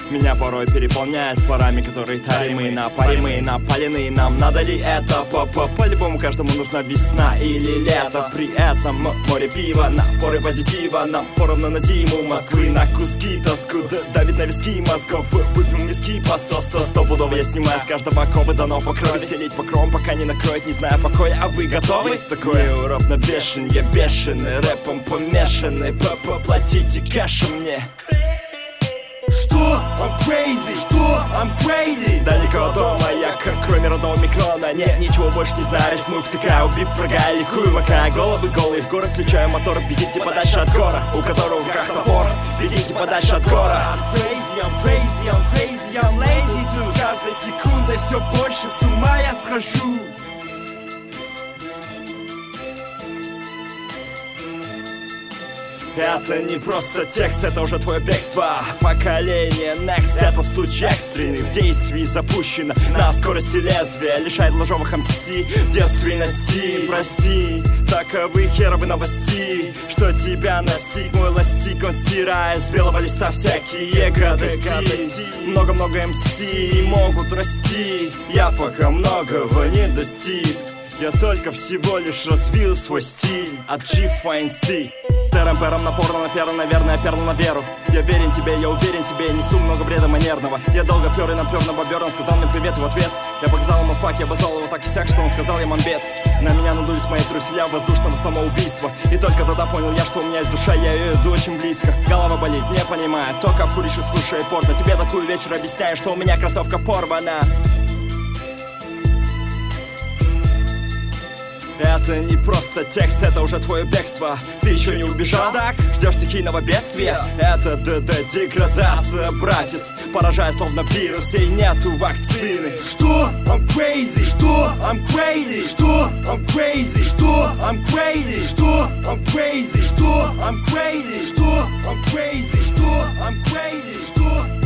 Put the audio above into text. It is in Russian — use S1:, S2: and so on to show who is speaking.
S1: Меня порой переполняет парами, которые таримые, напаримые, напаленные. Нам надо ли это? По-любому каждому нужна весна или лето. При этом море пива, напоры позитива. Нам поровну на зиму Москвы, на куски тоску давит на виски мозгов. Выпьем виски по 100 стопудово. Я снимаю с каждого оковы, дано покрой. Стелить покровом, пока не накроет, не зная покоя. А вы готовы? Есть такое? Неуровно бешен, я бешеный, рэпом помешанный. Платите кэшем мне.
S2: Что? I'm crazy, что? I'm crazy.
S1: Далеко от дома я, кроме родного микрона. Нет, ничего больше не знаю, рифму втыкаю. Убив врага, ликую, макая головы голые. В город включаю мотор, бегите подальше от гора, у которого в руках топор. Бегите подальше от гора.
S2: I'm crazy, I'm crazy, I'm crazy, I'm lazy too. С каждой секундой все больше с ума я схожу.
S1: Это не просто текст, это уже твое бегство. Поколение Next, этот случай экстренный. В действии запущено на скорости лезвия. Лишает лжовых МС девственности. Прости, таковы херовы новости, что тебя настиг мой ластик. Он стирает с белого листа всякие гадости. Много-много МС не могут расти. Я пока многого не достиг. Я только всего лишь развил свой стиль. От G-Fine-C Терем-пером напорно на перо, наверное, перл на веру. Я верен тебе, я уверен себе, я несу много бреда манерного. Я долго пёр и напёр на бобер, он сказал мне привет и в ответ я показал ему факт, я обозвал его так и сяк, что он сказал, я мамбет. На меня надулись мои труселя воздушного самоубийства. И только тогда понял я, что у меня есть душа, я ее иду очень близко. Голова болит, не понимаю, то как куришь и слушая порно. Тебе такую вечер объясняю, что у меня кроссовка порвана. Это не просто текст, это уже твое бегство. Ты еще не убежал, так? Ждешь стихийного бедствия? Это деградация, братец. Поражает словно вирус, и нету вакцины.
S2: Что? I'm crazy, что? I'm crazy, что? I'm crazy, что? I'm crazy, что? I'm crazy, что? I'm crazy, что? I'm crazy, что? I'm crazy, что?